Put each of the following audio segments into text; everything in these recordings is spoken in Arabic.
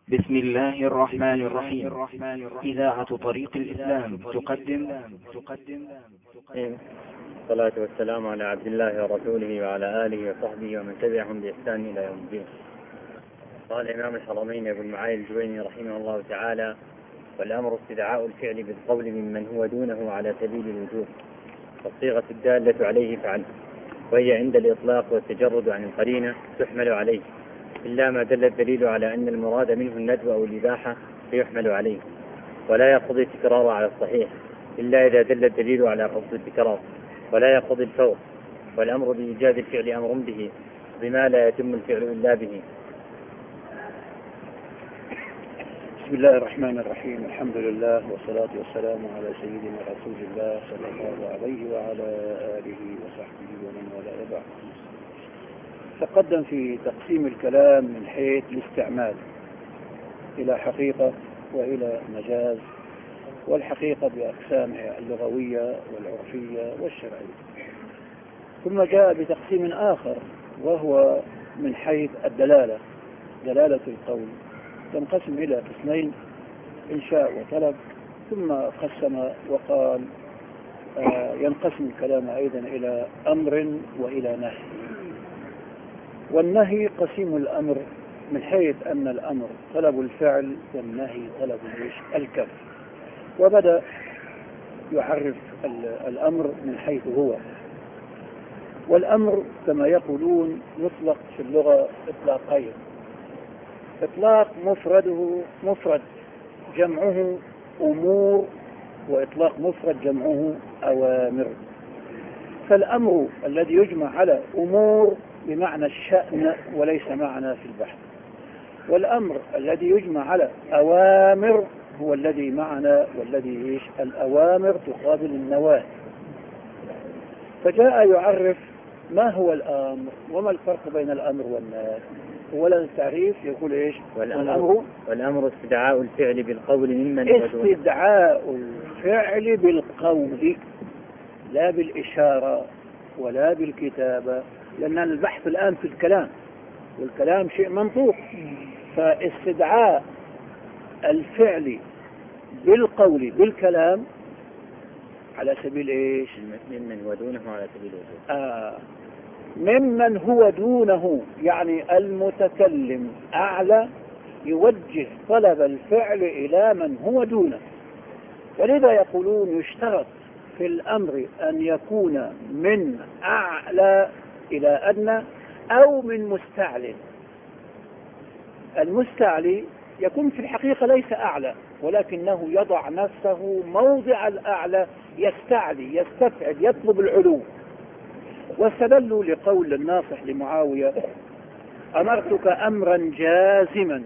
بسم الله الرحمن الرحيم. إذاعة طريق الإسلام تقدم الصلاة والسلام على عبد الله ورسوله وعلى آله وصحبه ومن تبعهم بإحسان إلى يوم الدين. قال الإمام الحرمين أبو المعالي الجويني رحمه الله تعالى: والأمر استدعاء الفعل بالقول ممن هو دونه على سبيل الوجوب، والصيغة الدالة عليه فعل، وهي عند الإطلاق والتجرد عن القرينة تحمل عليه، إلا ما دل الدليل على أن المراد منه الندب أو الإباحة فيحمل عليه، ولا يقضي التكرار على الصحيح إلا إذا دل الدليل على قصد التكرار، ولا يقضي الفور. والأمر بإيجاد الفعل أمر به بما لا يتم الفعل إلا به. بسم الله الرحمن الرحيم. الحمد لله والصلاة والسلام على سيدنا رسول الله صلى الله عليه وعلى آله وصحبه ومن والاه وبعد. تقدم في تقسيم الكلام من حيث الاستعمال إلى حقيقة وإلى مجاز، والحقيقة بأقسامها اللغوية والعرفية والشرعية. ثم جاء بتقسيم آخر وهو من حيث الدلالة، دلالة القول تنقسم إلى قسمين: إنشاء وطلب. ثم قسم وقال ينقسم الكلام أيضا إلى أمر وإلى نهي. والنهي قسيم الأمر من حيث أن الأمر طلب الفعل والنهي طلب الكف. وبدأ يعرف الأمر من حيث هو. والأمر كما يقولون يطلق في اللغة إطلاقين: إطلاق مفرد جمعه أمور، وإطلاق مفرد جمعه أوامر. فالأمر الذي يجمع على أمور بمعنى الشأن وليس معنى في البحث، والأمر الذي يجمع على أوامر هو الذي معنا، والذي الأوامر تقابل النواهي. فجاء يعرف ما هو الأمر وما الفرق بين الأمر والنهي. ولا التعريف يقول والأمر استدعاء الفعل بالقول ممن استدعاء الفعل بالقول لا بالإشارة ولا بالكتابة، لأن البحث الآن في الكلام، والكلام شيء منطوق. فاستدعاء الفعل بالقول بالكلام على سبيل ممن هو دونه على سبيل الوجوب. ممن هو دونه، يعني المتكلم أعلى يوجه طلب الفعل إلى من هو دونه. ولذا يقولون يشترط في الأمر أن يكون من أعلى إلى أدنى أو من مستعلي. المستعلي يكون في الحقيقة ليس أعلى، ولكنه يضع نفسه موضع الأعلى، يستعلي، يستفعل، يطلب العلو. واستدلوا لقول الناصح لمعاوية: أمرتك أمرا جازما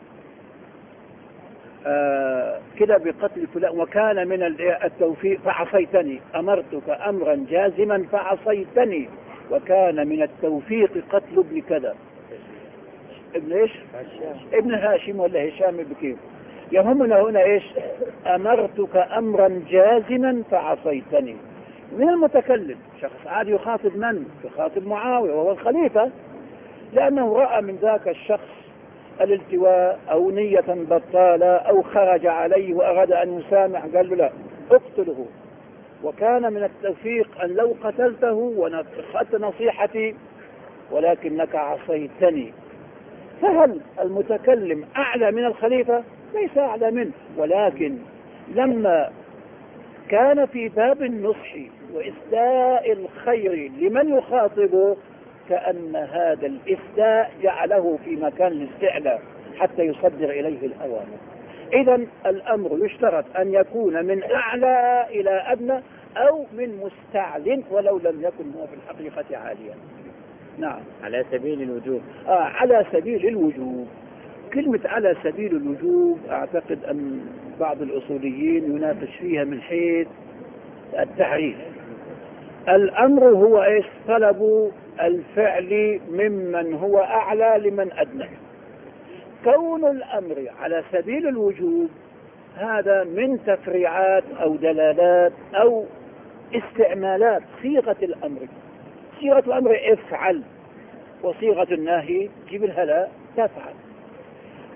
كده بقتل فلان وكان من التوفيق فعصيتني. أمرتك أمرا جازما فعصيتني وكان من التوفيق قتل ابن كذا. ابن ابن هاشم ولا هشام بكيف. يهمنا هنا أمرتك أمرا جازما فعصيتني. من المتكلم شخص عادي يخاطب من؟ يخاطب معاوية وهو الخليفة، لأنه رأى من ذاك الشخص الالتواء أو نية بطالة أو خرج عليه وأراد أن يسامح، قال له: لا، اقتله. وكان من التوفيق أن لو قتلته ونصحت نصيحتي ولكنك عصيتني. فهل المتكلم أعلى من الخليفة؟ ليس أعلى منه، ولكن لما كان في باب النصح وإسداء الخير لمن يخاطبه، كأن هذا الإسداء جعله في مكان الاستعلاء حتى يصدر إليه الأوامر. إذن الأمر يشترط أن يكون من أعلى إلى أدنى أو من مستعل ولو لم يكن هو في الحقيقة عاليا. نعم، على سبيل الوجوب. على سبيل الوجوب. كلمة على سبيل الوجوب أعتقد أن بعض الأصوليين يناقش فيها من حيث التعريف. الأمر هو طلب الفعل ممن هو أعلى لمن أدنى. كون الأمر على سبيل الوجوب هذا من تفريعات أو دلالات أو استعمالات صيغة الأمر. صيغة الأمر افعل، وصيغة النهي جيب الهلا تفعل.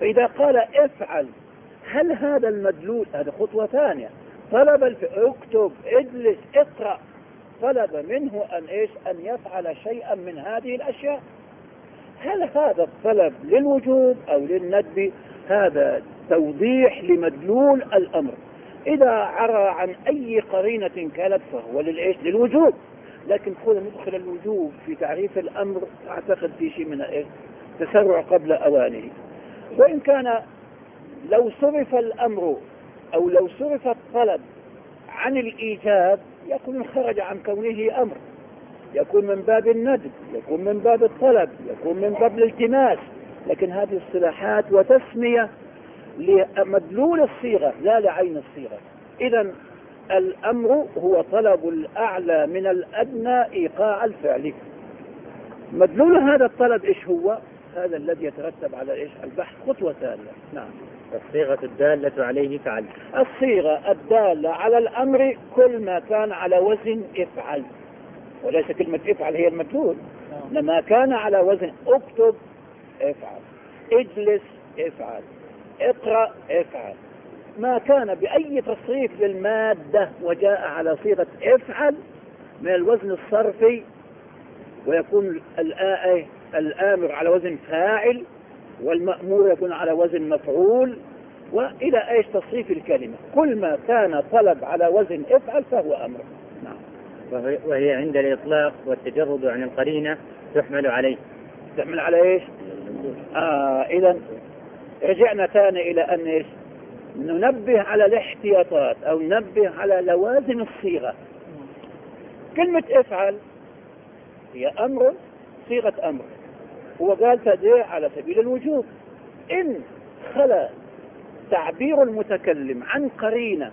فإذا قال افعل، هل هذا المدلول؟ هذا خطوة ثانية. طلب اكتب، اجلس، اقرأ، طلب منه أن يفعل شيئا من هذه الأشياء. هل هذا الطلب للوجوب أو للندب؟ هذا توضيح لمدلول الأمر. إذا عرى عن أي قرينة كانت فهو للوجوب. لكن خذ ندخل الوجوب في تعريف الأمر، أعتقد في شيء من تسرع قبل أوانه. وإن كان لو صرف الأمر أو لو صرف الطلب عن الإيجاب يكون خرج عن كونه أمر، يكون من باب الندب، يكون من باب الطلب، يكون من باب الالتماس. لكن هذه الصلاحات وتسمية لمدلول الصيغة لا لعين الصيغة. إذن الأمر هو طلب الأعلى من الأدنى إيقاع الفعل. مدلول هذا الطلب إيش هو؟ هذا الذي يترتب على إيش؟ البحث. خطوة ثانية. نعم. الصيغة الدالة عليه فعل. الصيغة الدالة على الأمر كل ما كان على وزن افعل، وليس كلمة افعل هي المدلول، لما كان على وزن اكتب افعل، اجلس افعل، اقرأ افعل. ما كان بأي تصريف للمادة وجاء على صيغة افعل من الوزن الصرفي، ويكون الآمر على وزن فاعل والمأمور يكون على وزن مفعول، وإلى ايش تصريف الكلمة. كل ما كان طلب على وزن افعل فهو أمر. نعم. وهي عند الإطلاق والتجرد عن القرينة تحمل عليه. تحمل على ايش؟ إذا رجعنا ثاني إلى أن إيش؟ ننبه على الاحتياطات أو ننبه على لوازم الصيغة. كلمة افعل هي أمر، صيغة أمر، هو قال تدعي على سبيل الوجوب. إن خلا تعبير المتكلم عن قرينة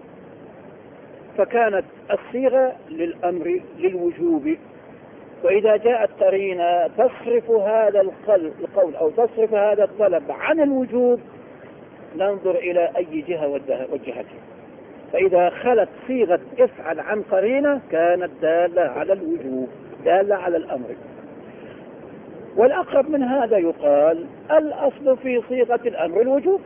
فكانت الصيغة للأمر للوجوب. وإذا جاءت قرينة تصرف هذا القول أو تصرف هذا الطلب عن الوجوب ننظر إلى أي جهة وجهتها. فإذا خلت صيغة افعل عن قرينة كانت دالة على الوجوب، دالة على الأمر. والأقرب من هذا يقال الأصل في صيغة الأمر الوجوب،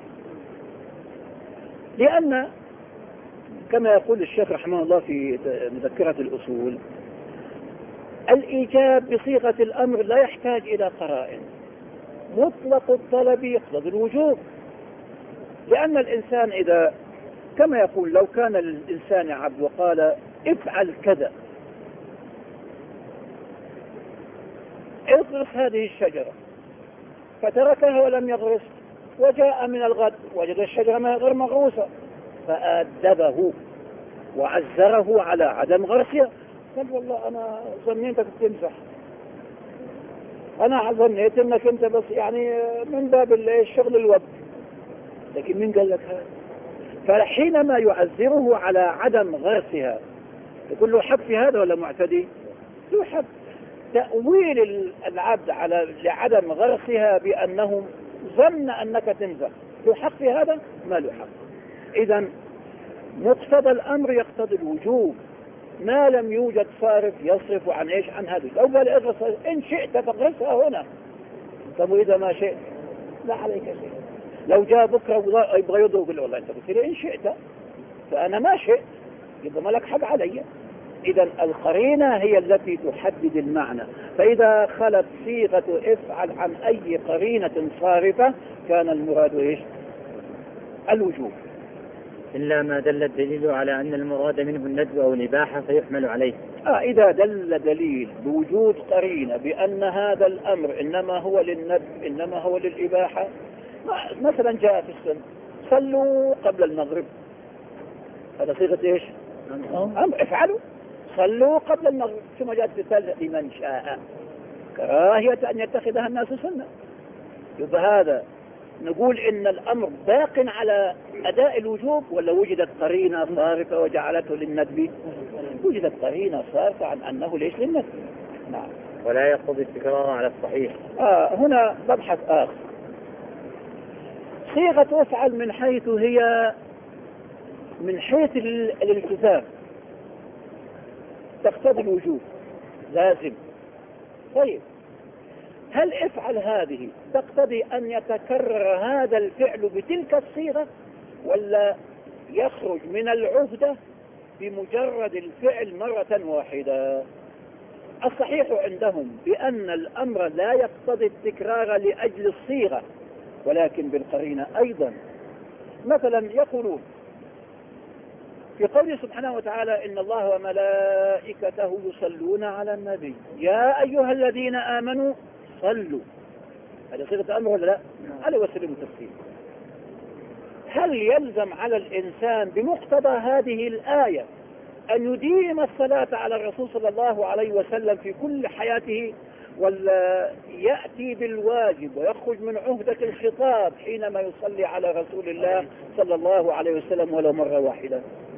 لأن كما يقول الشيخ رحمه الله في مذكرة الأصول الإيجاب بصيغة الأمر لا يحتاج إلى قرائن. مطلق الطلب يقتضي الوجوب، لأن الإنسان إذا كما يقول لو كان للإنسان عبد وقال افعل كذا، اغرس هذه الشجرة، فتركها ولم يغرس، وجاء من الغد وجد الشجرة غير مغروسة، فأدبه وعزره على عدم غرسها. قال والله أنا ظنيتك تمزح، أنا ظنيت أنك أنت بس يعني من باب الشغل الوقت، لكن من قال لك هذا؟ فحينما يعزره على عدم غرسها يقول له حق في هذا ولا معتدي؟ له حق. تأويل العبد لعدم غرسها بأنه ظن أنك تمزح له حق في هذا؟ ما له حق. إذن مقتضى الأمر يقتضي الوجوب ما لم يوجد صارف يصرف عن ايش؟ عن هذه. لو قال اغرس ان شئت فاغرسها هنا، طب واذا ما شئت لا عليك شيء. لو جاء بكره يبغى يضرب يقول له والله انت قلت لي ان شئت فانا ما شئت، يبقى ما لك حق علي. اذا القرينه هي التي تحدد المعنى. فاذا خلت صيغه افعل عن اي قرينه صارفه كان المراد ايش؟ الوجوب. إلا ما دل الدليل على أن المراد منه الندب أو الإباحة فيحمل عليه. إذا دل دليل بوجود قرينة بأن هذا الأمر إنما هو للندب إنما هو للإباحة، مثلا جاء في السنة صلوا قبل المغرب، هذا صيغة إيش؟ أمر افعلوا، صلوا قبل المغرب. ثم جاءت في لمن شاء، كراهية أن يتخذها الناس سنة. يبقى هذا نقول إن الأمر باق على أداء الوجوب ولا وجدت قرينة صارفة وجعلته للندب؟ وجدت قرينة صارفة عن أنه ليش للندب. نعم. ولا يقتضي التكرار على الصحيح. هنا مبحث آخر. صيغة افعل من حيث هي من حيث الالتزام تقتضي الوجوب لازم. طيب هل افعل هذه تقتضي أن يتكرر هذا الفعل بتلك الصيغة، ولا يخرج من العهدة بمجرد الفعل مرة واحدة؟ الصحيح عندهم بأن الأمر لا يقتضي التكرار لأجل الصيغة، ولكن بالقرينة أيضا. مثلا يقولون في قوله سبحانه وتعالى: إن الله وملائكته يصلون على النبي يا أيها الذين آمنوا صلوا. هذا صيغة أمر ولا لا؟ على وسيلة التفسير. هل يلزم على الإنسان بمقتضى هذه الآية أن يديم الصلاة على الرسول صلى الله عليه وسلم في كل حياته، ولا يأتي بالواجب ويخرج من عهدة الخطاب حينما يصلي على رسول الله صلى الله عليه وسلم ولو مرة واحدة؟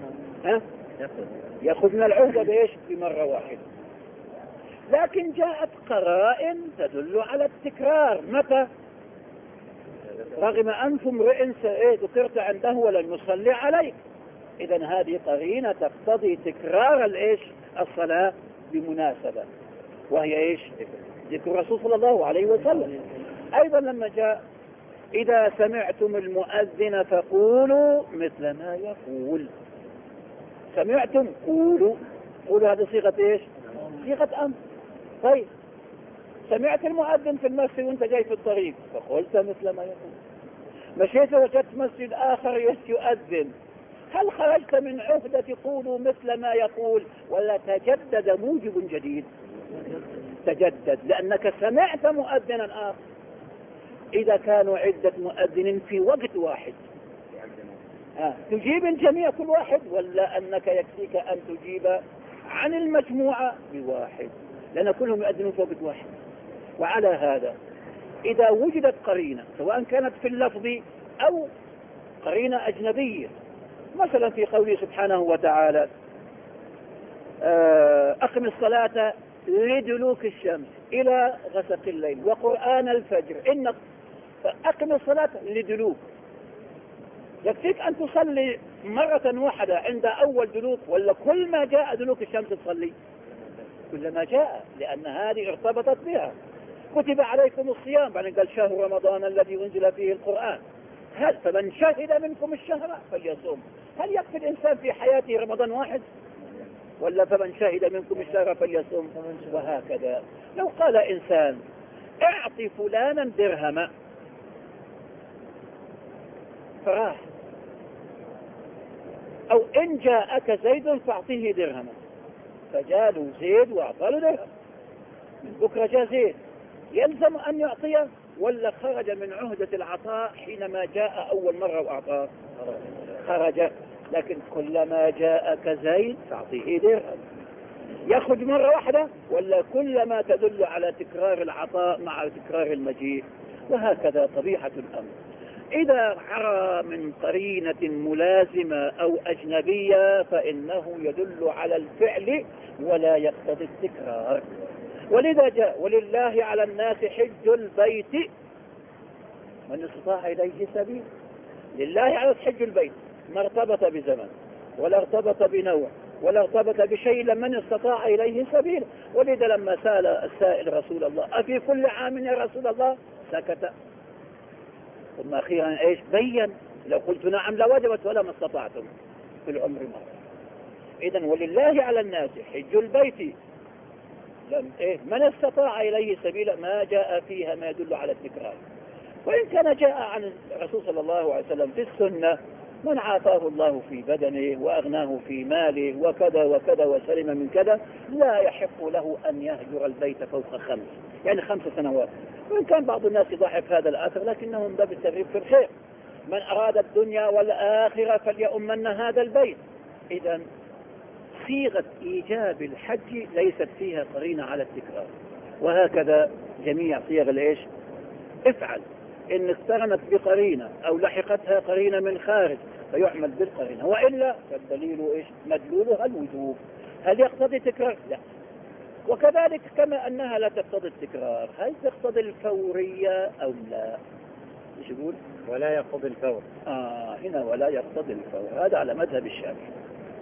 يخرج من العهدة بإيش؟ بمرة واحدة. لكن جاءت قرائن تدل على التكرار. متى؟ رغم أنف امرئ ذكرت عنده ولم يصلي عليك. إذن هذه قرينة تقتضي تكرار الإيش؟ الصلاة بمناسبة، وهي إيش؟ ذكر الرسول صلى الله عليه وسلم. أيضا لما جاء: إذا سمعتم المؤذن فقولوا مثل ما يقول. سمعتم قولوا. قولوا هذه صيغة إيش؟ صيغة أمر. طيب سمعت المؤذن في المسجد وانت جاي في الطريق فقلت مثل ما يقول. مشيت وجدت مسجد آخر يؤذن، هل خرجت من عهدة قولوا مثل ما يقول، ولا تجدد موجب جديد؟ تجدد، لأنك سمعت مؤذنا آخر. إذا كانوا عدة مؤذن في وقت واحد تجيب الجميع كل واحد، ولا أنك يكفيك أن تجيب عن المجموعة بواحد، لأن كلهم يؤذنون في وقت واحد. وعلى هذا إذا وجدت قرينة سواء كانت في اللفظ أو قرينة أجنبية، مثلا في قوله سبحانه وتعالى: أقم الصلاة لدلوك الشمس إلى غسق الليل وقرآن الفجر إن أقم الصلاة لدلوك. يكفيك أن تصلي مرة واحدة عند أول دلوك، ولا كل ما جاء دلوك الشمس تصلي؟ كل ما جاء، لأن هذه ارتبطت بها. كتب عليكم الصيام، بعدين قال شهر رمضان الذي أنزل فيه القرآن. هل فمن شهد منكم الشهر فليصوم. هل يكفي الإنسان في حياته رمضان واحد، ولا فمن شهد منكم الشهر فليصوم؟ وهكذا. لو قال إنسان: اعطي فلانا درهما، فراح، أو إن جاءك زيد فاعطيه درهما، فجاء زيد وأعطاه درهم، من بكرة جاء زيد، يلزم أن يعطيه، ولا خرج من عهدة العطاء حينما جاء أول مرة وأعطاه؟ خرج. لكن كلما جاءك زيد فاعطيه درهم. يخرج مرة واحدة، ولا كلما تدل على تكرار العطاء مع تكرار المجيء؟ وهكذا طبيعة الأمر. إذا عرى من قرينة ملازمة أو أجنبية فإنه يدل على الفعل ولا يقتضي التكرار. ولذا جاء: ولله على الناس حج البيت من استطاع إليه سبيل. لله على حج البيت، ما ارتبط بزمن ولا ارتبط بنوع ولا ارتبط بشيء، من استطاع إليه سبيل. ولذا لما سأل السائل رسول الله: أفي كل عام يا رسول الله؟ سكت، ثم أخيرا إيش؟ بين: لو قلت نعم لوجبت ولا ما استطعتم في العمر مرة. إذن ولله على الناس حج البيت من استطاع إليه سبيلا، ما جاء فيها ما يدل على التكرار. وإن كان جاء عن الرسول صلى الله عليه وسلم في السنة: من عافاه الله في بدنه وأغناه في ماله وكذا وكذا وسلم من كذا، لا يحق له أن يهجر البيت فوق 5، يعني 5 سنوات. وإن كان بعض الناس يضعف هذا الأثر، لكنه من باب الترغيب في الخير. من أراد الدنيا والآخرة فليؤمن هذا البيت. إذن صيغة إيجاب الحج ليست فيها قرينة على التكرار. وهكذا جميع صيغ الإيش؟ افعل، إن اقترنت بقرينة أو لحقتها قرينة من خارج فيعمل بالقرينة، وإلا فالدليل إيش؟ مدلولها الوجوب. هل يقتضي تكرار؟ لا. وكذلك كما أنها لا تقتضي التكرار، هل تقتضي الفورية أو لا؟ ايش يقول؟ ولا يقتضي الفور. هنا ولا يقتضي الفور، هذا على مذهب الشافعي.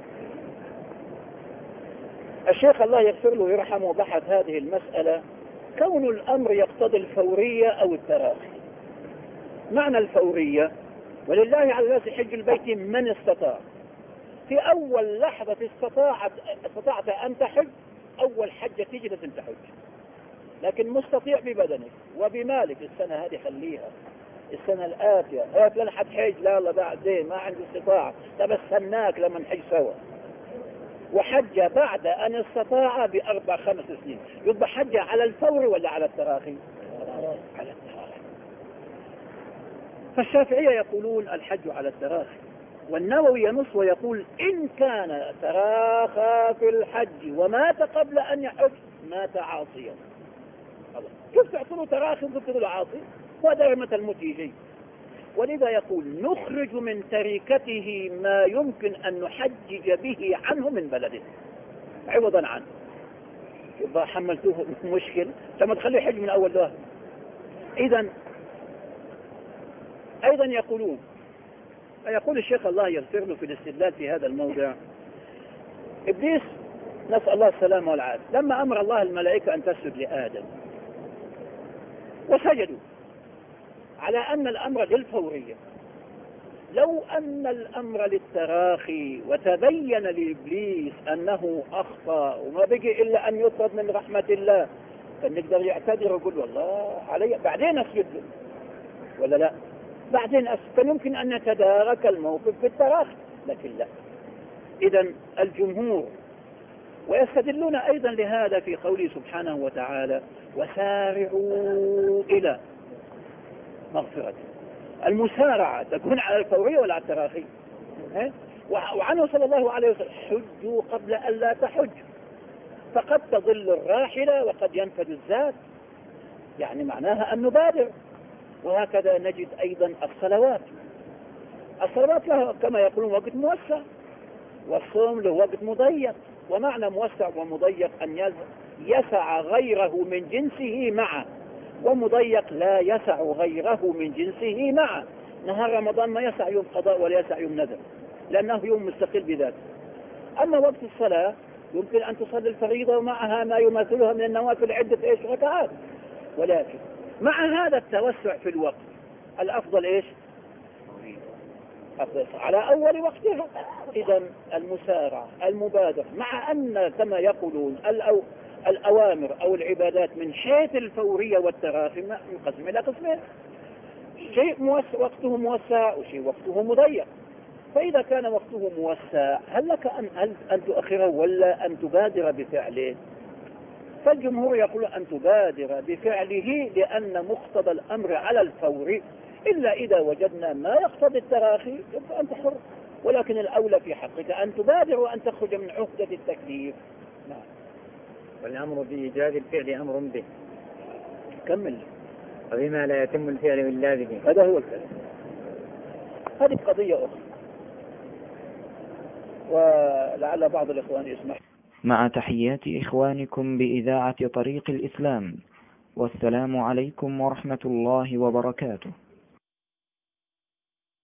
الشيخ الله يغفر له ويرحمه بحث هذه المسألة كون الأمر يقتضي الفورية أو التراخي. معنى الفورية: ولله على الناس حج البيت من استطاع. في أول لحظة استطعت أن تحج، أول حجة تيجي لازم تحج، لكن مستطيع ببدنك وبمالك. السنة هذه خليها، السنة الآتية قلت لن حتحج، لا الله بعدين ما عندي استطاعة، طب استناك لما نحج سوا. وحج بعد أن استطاع ب4-5 سنين. يبقى حج على الفور ولا على التراخي؟ على التراخي. فالشافعية يقولون الحج على التراخي، والنووي ينص ويقول إن كان تراخى في الحج ومات قبل أن يحج مات عاصيا. كيف تعطوا تراخي وتقتلوا العاصي؟ ودائمة الموت يجي. ولذا يقول نخرج من تركته ما يمكن أن نحجج به عنه من بلده عوضا عنه. يبقى حملتوه مشكل لما تخليه يحج من أول واحد. إذن أيضا يقول الشيخ الله يغفر له في الاستدلال في هذا الموضع: إبليس نسأل الله السلامة والعافية لما أمر الله الملائكة أن تسجد لآدم وسجدوا على أن الأمر للفورية، لو أن الأمر للتراخي وتبين لإبليس أنه أخطأ وما بقي إلا أن يطرد من رحمة الله، فنقدر يعتذر ويقول والله علي بعدين أسجد له، ولا لا؟ بعدين فيمكن أن نتدارك الموقف في التراخي، لكن لا. إذن الجمهور ويستدلون أيضا لهذا في قوله سبحانه وتعالى: وسارعوا إلى مغفرة. المسارعة تكون على الفورية ولا على التراخي؟ وعنه صلى الله عليه وسلم: حجوا قبل أن لا تحجوا، فقد تضل الراحلة وقد ينفد الزاد، يعني معناها أن نبادر. وهكذا نجد أيضا الصلوات لها كما يقولون وقت موسع، والصوم له وقت مضيق. ومعنى موسع ومضيق أن يسع غيره من جنسه معه، ومضيق لا يسع غيره من جنسه معه. نهار رمضان ما يسع يوم قضاء ولا يسع يوم نذر، لأنه يوم مستقل بذاته. أما وقت الصلاة يمكن أن تصلي الفريضة ومعها ما يماثلها من النوافل عدة ركعات، ولكن مع هذا التوسع في الوقت الأفضل على أول وقتها. إذن المسارعة المبادرة، مع أن كما يقولون الأوامر أو العبادات من حيث الفورية والتراخي منقسم إلى قسمين: شيء وقته موسع وشيء وقته مضيق. فإذا كان وقته موسع هل لك أن تؤخره ولا أن تبادر بفعله؟ فالجمهور يقول أن تبادر بفعله، لأن مقتضى الأمر على الفور، إلا إذا وجدنا ما يقتضي التراخي يبقى أنت حر، ولكن الأولى في حقك أن تبادر وأن تخرج من عهدة التكليف. نعم. والأمر بإيجاد الفعل أمر به. كمل. وبما لا يتم الفعل إلا به. هذا هو الكلام. هذه قضية أخرى، ولعل بعض الإخوان يسمع. مع تحيات إخوانكم بإذاعة طريق الإسلام، والسلام عليكم ورحمة الله وبركاته.